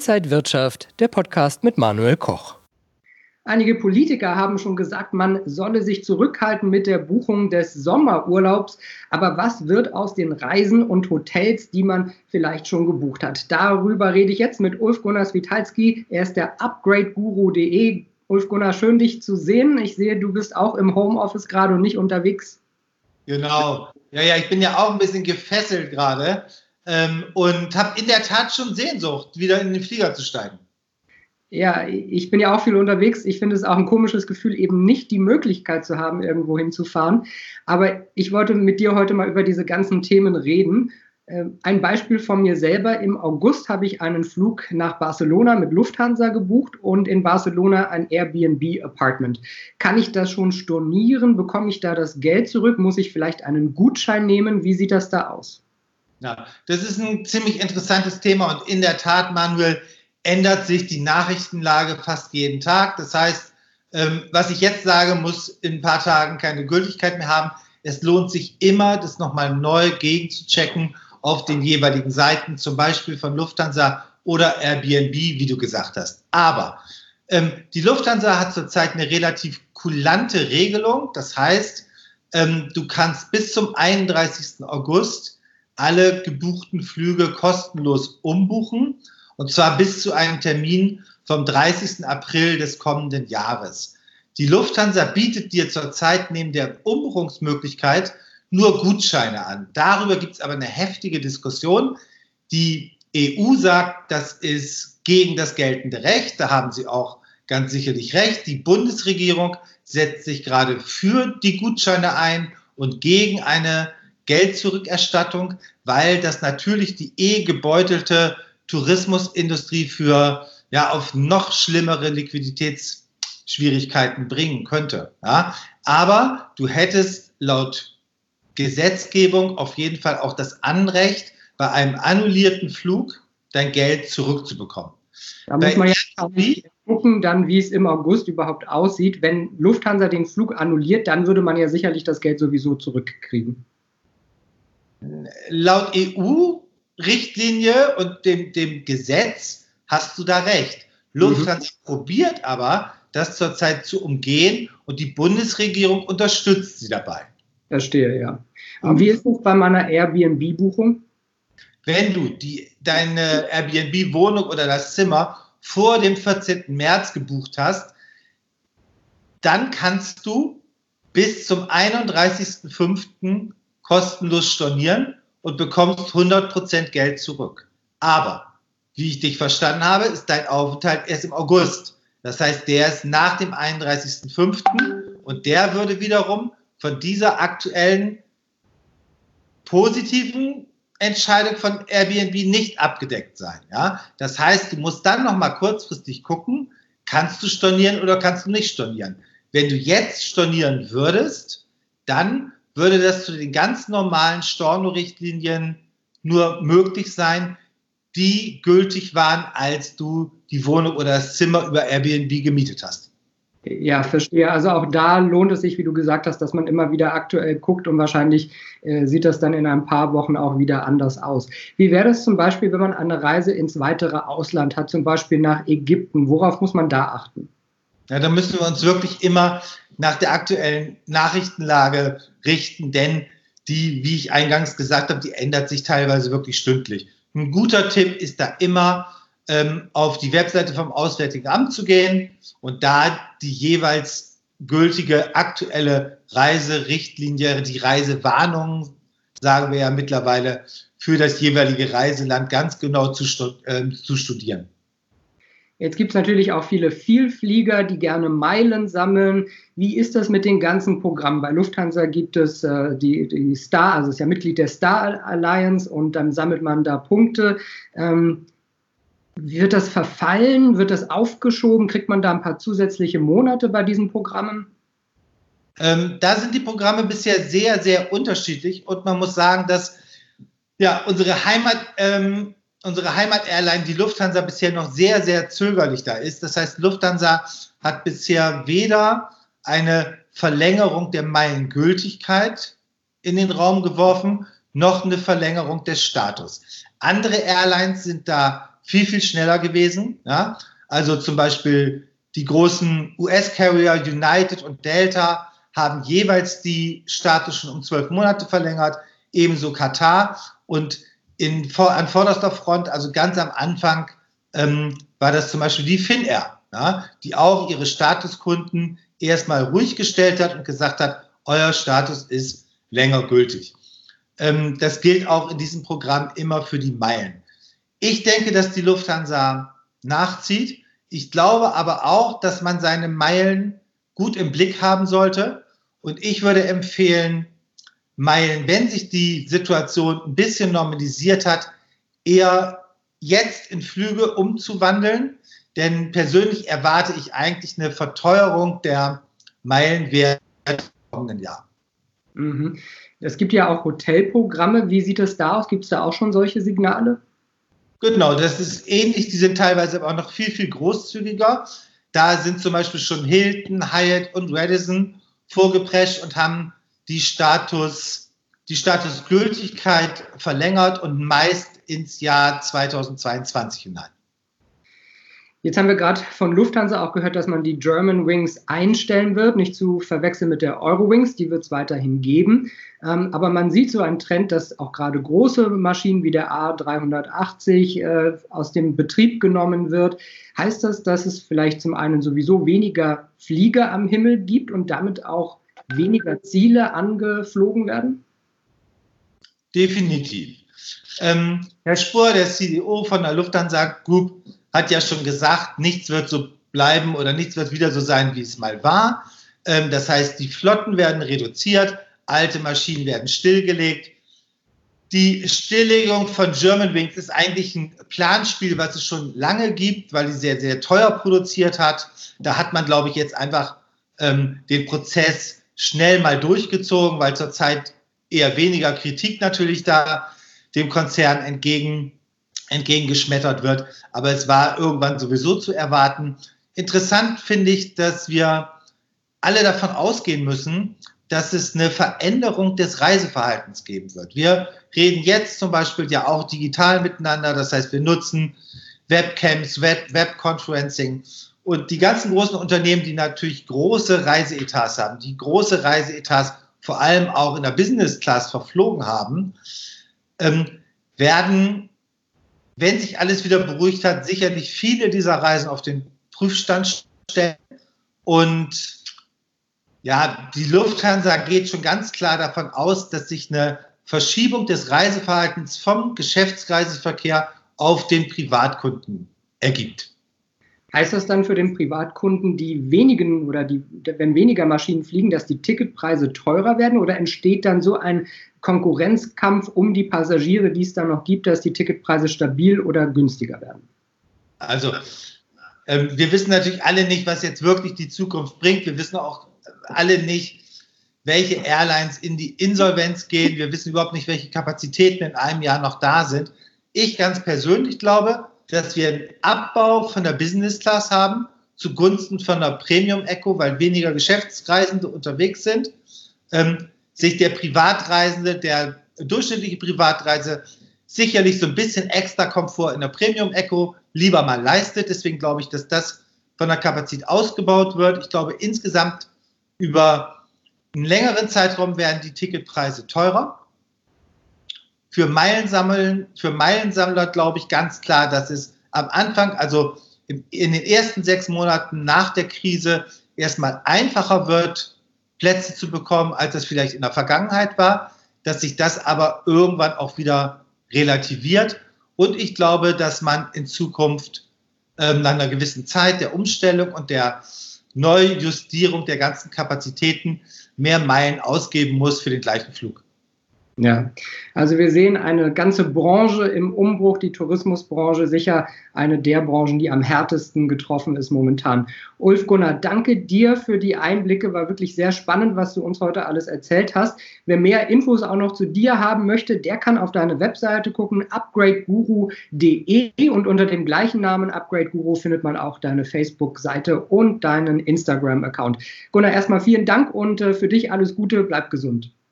Inside Wirtschaft, der Podcast mit Manuel Koch. Einige Politiker haben schon gesagt, man solle sich zurückhalten mit der Buchung des Sommerurlaubs. Aber was wird aus den Reisen und Hotels, die man vielleicht schon gebucht hat? Darüber rede ich jetzt mit Ulf-Gunnar Switalski. Er ist der upgradeguru.de. Ulf-Gunnar, schön dich zu sehen. Ich sehe, du bist auch im Homeoffice gerade und nicht unterwegs. Genau. Ja, ich bin ja auch ein bisschen gefesselt gerade und habe in der Tat schon Sehnsucht, wieder in den Flieger zu steigen. Ja, ich bin ja auch viel unterwegs. Ich finde es auch ein komisches Gefühl, eben nicht die Möglichkeit zu haben, irgendwo hinzufahren. Aber ich wollte mit dir heute mal über diese ganzen Themen reden. Ein Beispiel von mir selber. Im August habe ich einen Flug nach Barcelona mit Lufthansa gebucht und in Barcelona ein Airbnb-Apartment. Kann ich das schon stornieren? Bekomme ich da das Geld zurück? Muss ich vielleicht einen Gutschein nehmen? Wie sieht das da aus? Ja, das ist ein ziemlich interessantes Thema und in der Tat, Manuel, ändert sich die Nachrichtenlage fast jeden Tag. Das heißt, was ich jetzt sage, muss in ein paar Tagen keine Gültigkeit mehr haben. Es lohnt sich immer, das nochmal neu gegenzuchecken auf den jeweiligen Seiten, zum Beispiel von Lufthansa oder Airbnb, wie du gesagt hast. Aber die Lufthansa hat zurzeit eine relativ kulante Regelung. Das heißt, du kannst bis zum 31. August alle gebuchten Flüge kostenlos umbuchen. Und zwar bis zu einem Termin vom 30. April des kommenden Jahres. Die Lufthansa bietet dir zurzeit neben der Umbuchungsmöglichkeit nur Gutscheine an. Darüber gibt es aber eine heftige Diskussion. Die EU sagt, das ist gegen das geltende Recht. Da haben sie auch ganz sicherlich recht. Die Bundesregierung setzt sich gerade für die Gutscheine ein und gegen eine Geldzurückerstattung, weil das natürlich die gebeutelte Tourismusindustrie auf noch schlimmere Liquiditätsschwierigkeiten bringen könnte. Ja? Aber du hättest laut Gesetzgebung auf jeden Fall auch das Anrecht, bei einem annullierten Flug dein Geld zurückzubekommen. Da muss man ja gucken, dann, wie es im August überhaupt aussieht. Wenn Lufthansa den Flug annulliert, dann würde man ja sicherlich das Geld sowieso zurückkriegen. Laut EU-Richtlinie und dem Gesetz hast du da recht. Lufthansa probiert aber, das zurzeit zu umgehen und die Bundesregierung unterstützt sie dabei. Verstehe, ja. Und wie ist es bei meiner Airbnb-Buchung? Wenn du deine Airbnb-Wohnung oder das Zimmer vor dem 14. März gebucht hast, dann kannst du bis zum 31.05. kostenlos stornieren und bekommst 100% Geld zurück. Aber, wie ich dich verstanden habe, ist dein Aufenthalt erst im August. Das heißt, der ist nach dem 31.05. und der würde wiederum von dieser aktuellen positiven Entscheidung von Airbnb nicht abgedeckt sein. Ja? Das heißt, du musst dann nochmal kurzfristig gucken, kannst du stornieren oder kannst du nicht stornieren. Wenn du jetzt stornieren würdest, dann würde das zu den ganz normalen Storno-Richtlinien nur möglich sein, die gültig waren, als du die Wohnung oder das Zimmer über Airbnb gemietet hast. Ja, verstehe. Also auch da lohnt es sich, wie du gesagt hast, dass man immer wieder aktuell guckt und wahrscheinlich sieht das dann in ein paar Wochen auch wieder anders aus. Wie wäre das zum Beispiel, wenn man eine Reise ins weitere Ausland hat, zum Beispiel nach Ägypten? Worauf muss man da achten? Ja, da müssen wir uns wirklich immer nach der aktuellen Nachrichtenlage richten, denn die, wie ich eingangs gesagt habe, die ändert sich teilweise wirklich stündlich. Ein guter Tipp ist da immer, auf die Webseite vom Auswärtigen Amt zu gehen und da die jeweils gültige aktuelle Reiserichtlinie, die Reisewarnung, sagen wir ja mittlerweile, für das jeweilige Reiseland ganz genau zu studieren. Jetzt gibt es natürlich auch viele Vielflieger, die gerne Meilen sammeln. Wie ist das mit den ganzen Programmen? Bei Lufthansa gibt es die Star, also ist ja Mitglied der Star Alliance und dann sammelt man da Punkte. Wird das verfallen? Wird das aufgeschoben? Kriegt man da ein paar zusätzliche Monate bei diesen Programmen? Da sind die Programme bisher sehr, sehr unterschiedlich und man muss sagen, dass ja, unsere Heimat-Airline, die Lufthansa, bisher noch sehr, sehr zögerlich da ist. Das heißt, Lufthansa hat bisher weder eine Verlängerung der Meilengültigkeit in den Raum geworfen, noch eine Verlängerung des Status. Andere Airlines sind da viel, viel schneller gewesen. Ja? Also zum Beispiel die großen US-Carrier United und Delta haben jeweils die Status schon um 12 Monate verlängert, ebenso Katar. Und an vorderster Front, also ganz am Anfang, war das zum Beispiel die Finnair, ja, die auch ihre Statuskunden erstmal ruhig gestellt hat und gesagt hat, euer Status ist länger gültig. Das gilt auch in diesem Programm immer für die Meilen. Ich denke, dass die Lufthansa nachzieht. Ich glaube aber auch, dass man seine Meilen gut im Blick haben sollte. Und ich würde empfehlen, Meilen, wenn sich die Situation ein bisschen normalisiert hat, eher jetzt in Flüge umzuwandeln. Denn persönlich erwarte ich eigentlich eine Verteuerung der Meilenwerte im kommenden Jahr. Mhm. Es gibt ja auch Hotelprogramme. Wie sieht es da aus? Gibt es da auch schon solche Signale? Genau, das ist ähnlich. Die sind teilweise aber auch noch viel, viel großzügiger. Da sind zum Beispiel schon Hilton, Hyatt und Radisson vorgeprescht und haben die Statusgültigkeit verlängert und meist ins Jahr 2022 hinein. Jetzt haben wir gerade von Lufthansa auch gehört, dass man die Germanwings einstellen wird, nicht zu verwechseln mit der Eurowings, die wird es weiterhin geben. Aber man sieht so einen Trend, dass auch gerade große Maschinen wie der A380 aus dem Betrieb genommen wird. Heißt das, dass es vielleicht zum einen sowieso weniger Flieger am Himmel gibt und damit auch weniger Ziele angeflogen werden? Definitiv. Herr Spohr, der CDO von der Lufthansa Group, hat ja schon gesagt, nichts wird so bleiben oder nichts wird wieder so sein, wie es mal war. Das heißt, die Flotten werden reduziert, alte Maschinen werden stillgelegt. Die Stilllegung von Germanwings ist eigentlich ein Planspiel, was es schon lange gibt, weil die sehr, sehr teuer produziert hat. Da hat man, glaube ich, jetzt einfach den Prozess schnell mal durchgezogen, weil zurzeit eher weniger Kritik natürlich da dem Konzern entgegengeschmettert wird. Aber es war irgendwann sowieso zu erwarten. Interessant finde ich, dass wir alle davon ausgehen müssen, dass es eine Veränderung des Reiseverhaltens geben wird. Wir reden jetzt zum Beispiel ja auch digital miteinander. Das heißt, wir nutzen Webcams, Webconferencing und die ganzen großen Unternehmen, die natürlich große Reiseetats haben, die große Reiseetats vor allem auch in der Business Class verflogen haben, werden, wenn sich alles wieder beruhigt hat, sicherlich viele dieser Reisen auf den Prüfstand stellen. Und ja, die Lufthansa geht schon ganz klar davon aus, dass sich eine Verschiebung des Reiseverhaltens vom Geschäftsreiseverkehr auf den Privatkunden ergibt. Heißt das dann für den Privatkunden, die wenigen oder wenn weniger Maschinen fliegen, dass die Ticketpreise teurer werden, oder entsteht dann so ein Konkurrenzkampf um die Passagiere, die es dann noch gibt, dass die Ticketpreise stabil oder günstiger werden? Also wir wissen natürlich alle nicht, was jetzt wirklich die Zukunft bringt. Wir wissen auch alle nicht, welche Airlines in die Insolvenz gehen. Wir wissen überhaupt nicht, welche Kapazitäten in einem Jahr noch da sind. Ich ganz persönlich glaube, dass wir einen Abbau von der Business Class haben zugunsten von der Premium Eco, weil weniger Geschäftsreisende unterwegs sind. Sich der durchschnittliche Privatreise sicherlich so ein bisschen extra Komfort in der Premium Eco lieber mal leistet. Deswegen glaube ich, dass das von der Kapazität ausgebaut wird. Ich glaube, insgesamt über einen längeren Zeitraum werden die Ticketpreise teurer. Für Meilensammler glaube ich ganz klar, dass es am Anfang, also in den ersten 6 Monaten nach der Krise, erstmal einfacher wird, Plätze zu bekommen, als es vielleicht in der Vergangenheit war, dass sich das aber irgendwann auch wieder relativiert. Und ich glaube, dass man in Zukunft nach einer gewissen Zeit der Umstellung und der Neujustierung der ganzen Kapazitäten mehr Meilen ausgeben muss für den gleichen Flug. Ja, also wir sehen eine ganze Branche im Umbruch, die Tourismusbranche, sicher eine der Branchen, die am härtesten getroffen ist momentan. Ulf Gunnar, danke dir für die Einblicke, war wirklich sehr spannend, was du uns heute alles erzählt hast. Wer mehr Infos auch noch zu dir haben möchte, der kann auf deine Webseite gucken, upgradeguru.de, und unter dem gleichen Namen Upgrade Guru findet man auch deine Facebook-Seite und deinen Instagram-Account. Gunnar, erstmal vielen Dank und für dich alles Gute, bleib gesund.